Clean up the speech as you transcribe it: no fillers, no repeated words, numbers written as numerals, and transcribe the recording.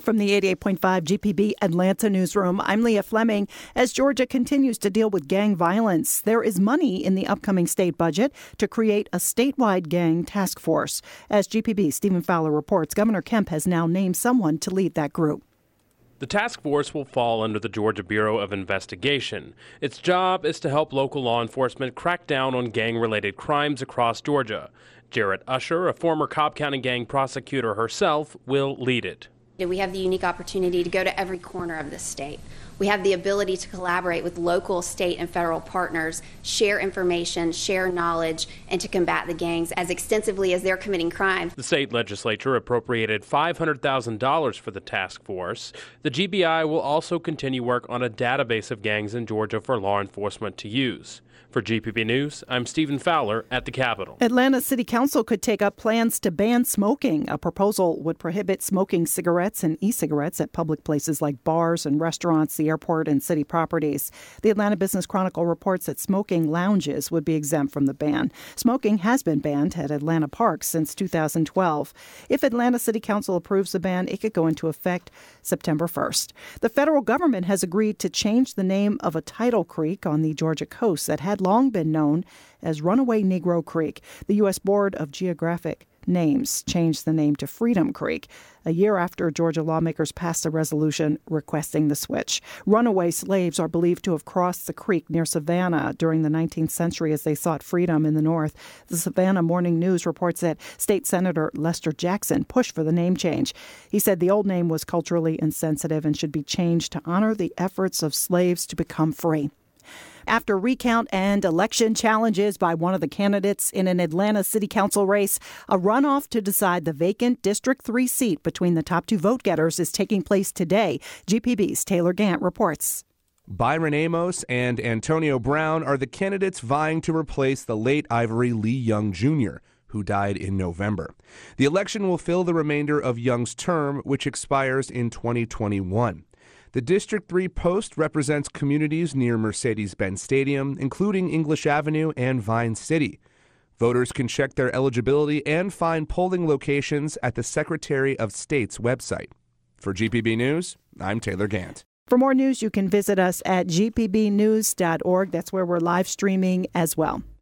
From the 88.5 GPB Atlanta newsroom, I'm Leah Fleming. As Georgia continues to deal with gang violence, there is money in the upcoming state budget to create a statewide gang task force. As GPB's Stephen Fowler reports, Governor Kemp has now named someone to lead that group. The task force will fall under the Georgia Bureau of Investigation. Its job is to help local law enforcement crack down on gang-related crimes across Georgia. Jarrett Usher, a former Cobb County gang prosecutor herself, will lead it. We have the unique opportunity to go to every corner of the state. We have the ability to collaborate with local, state, and federal partners, share information, share knowledge, and to combat the gangs as extensively as they're committing crimes. The state legislature appropriated $500,000 for the task force. The GBI will also continue work on a database of gangs in Georgia for law enforcement to use. For GPB News, I'm Stephen Fowler at the Capitol. Atlanta City Council could take up plans to ban smoking. A proposal would prohibit smoking cigarettes and e-cigarettes at public places like bars and restaurants, the airport, and city properties. The Atlanta Business Chronicle reports that smoking lounges would be exempt from the ban. Smoking has been banned at Atlanta parks since 2012. If Atlanta City Council approves the ban, it could go into effect September 1st. The federal government has agreed to change the name of a tidal creek on the Georgia coast that had long been known as Runaway Negro Creek. The U.S. Board of Geographic Names changed the name to Freedom Creek a year after Georgia lawmakers passed a resolution requesting the switch. Runaway slaves are believed to have crossed the creek near Savannah during the 19th century as they sought freedom in the North. The Savannah Morning News reports that State Senator Lester Jackson pushed for the name change. He said the old name was culturally insensitive and should be changed to honor the efforts of slaves to become free. After recount and election challenges by one of the candidates in an Atlanta City Council race, a runoff to decide the vacant District 3 seat between the top two vote-getters is taking place today. GPB's Taylor Gant reports. Byron Amos and Antonio Brown are the candidates vying to replace the late Ivory Lee Young Jr., who died in November. The election will fill the remainder of Young's term, which expires in 2021. The District 3 post represents communities near Mercedes-Benz Stadium, including English Avenue and Vine City. Voters can check their eligibility and find polling locations at the Secretary of State's website. For GPB News, I'm Taylor Gant. For more news, you can visit us at gpbnews.org. That's where we're live streaming as well.